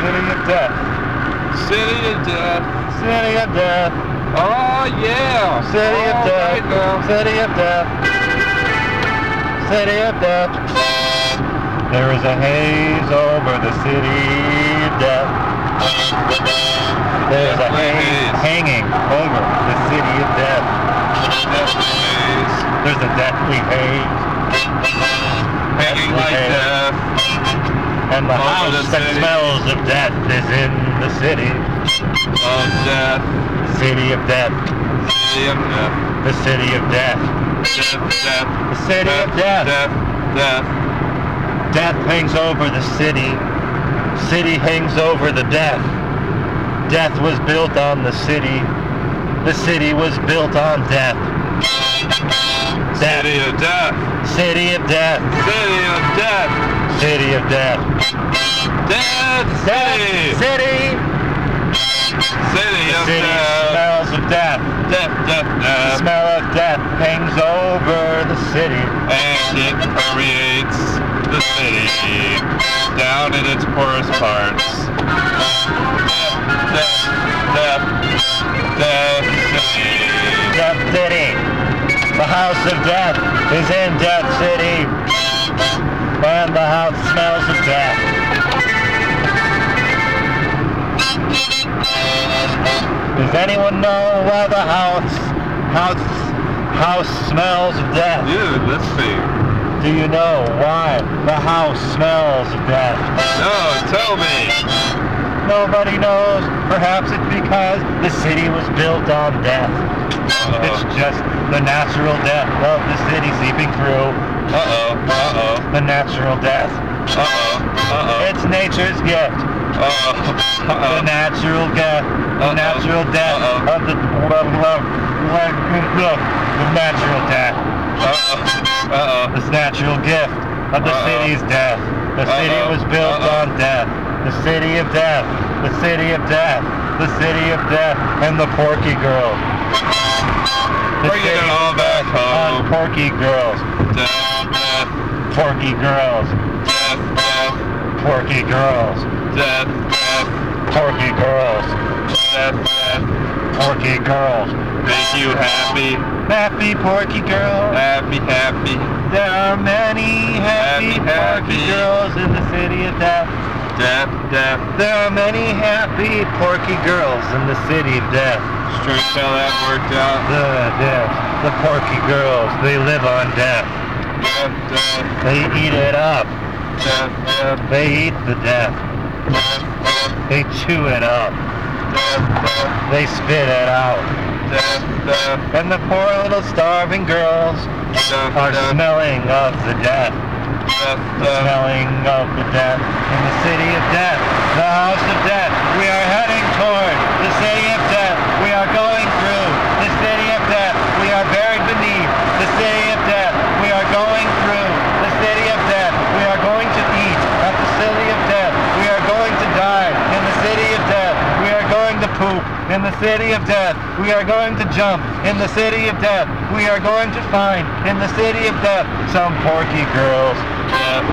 City of death. City of death. City of death. Oh yeah. City of death. Right now. City of death. City of death. There is a haze over the city of death. There is a haze hanging over the city of death. There's a deathly haze. Hanging like death. And the Over house the that city. smells of death is in the city. Of death. City of death. City of death. The city of death. Death. Death. The city of death. Death. Death. Death hangs over the city. City hangs over the death. Death was built on the city. The city was built on death. Death. City of death. City of death. City of death. City of death. Death. Death. City. City The of city death. smells of death. Death. Death. The Death. smell of death hangs over the city. And it permeates the city down in its poorest parts. Death. Death. Death. Death City. Death City. The house of death is in Death City. And the house smells of death. Does anyone know why the house smells of death? Dude, let's see. Do you know why the house smells of death? No, tell me. Nobody knows. Perhaps it's because the city was built on death. It's just the natural death of the city seeping through. Uh-oh. Uh-oh. The natural death. Uh-oh. Uh-oh. It's nature's gift. Uh-oh. The Uh-oh. natural death. The natural death of the natural death. Uh-oh. Uh-oh. This natural gift of the city's death. The city was built on death. The city of death. The city of death. The city of death. And the Porky Girls. The Bringing city it all back on home. Porky Girls. Death. Death. Porky Girls. Death. Death. Porky Girls. Death. Death. Porky Girls. Death. Death. Porky Girls. Make you happy. Happy Porky Girls. Happy. Happy. There are many happy Happy, Porky happy. Girls in the city of death. Death. Death. There are many happy Porky Girls in the city of death. Strange how that worked out. The Porky Girls, they live on death. Death. Death. They eat it up. Death. Death. They eat the death. Death. Death. They chew it up. Death. Death. They spit it out. Death. Death. And the poor little starving girls Death. are Death. smelling of the death. Death. The Death. smelling of the death in the city of death. The house of death. We are heading toward the city of death. We are going through the city of death. We are buried beneath the city of death. We are going through the city of death. We are going to eat at the city of death. We are going to die in the city of death. We are going to poop in the city of death. We are going to jump in the city of death. We are going to find in the city of death some Porky Girls. Death.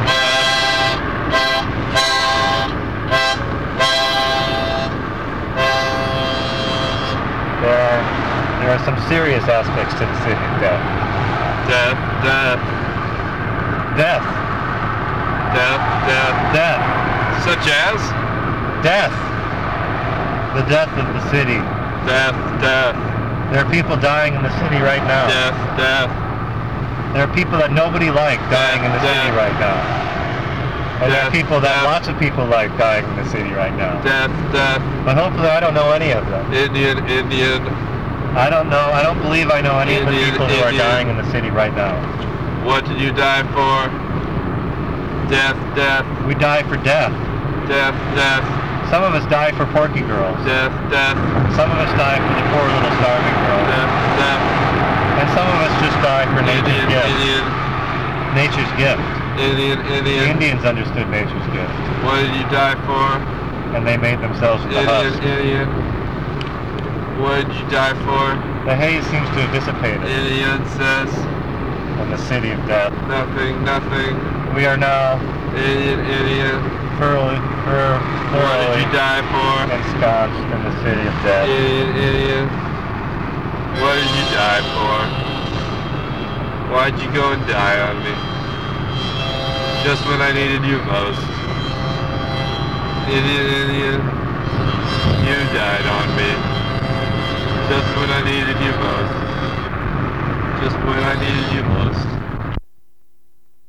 There are some serious aspects to the city of death. Death. Death. Death. Death. Death. Death. Such as? Death. The death of the city. Death. Death. There are people dying in the city right now. Death. Death. There are people that nobody likes dying in the city Death. right now. And there are Death. people that Death. lots of people like dying in the city right now. Death. Death. But hopefully I don't know any of them. Indian. Indian. I don't know. I don't believe I know any of the Indian, people who are Indian. dying in the city right now. What did you die for? Death. Death. We die for death. Death. Death. Some of us die for Porky Girls. Death. Death. Some of us die for the poor little starving girls. Death. Death. And some of us just die for nature's Indian. gift. Indian. Nature's gift. Indian. The Indian. Indians understood nature's gift. What did you die for? And they made themselves the Indian. husk. Indian. What did you die for? The haze seems to have dissipated Indian says in the city of death. nothing. Nothing. We are now Indian. Indian. thoroughly What did you die for? ensconced in the city of death. Idiot. What did you die for? Why'd you go and die on me? Just when I needed you most. Idiot. You died on me. Just when I needed you most.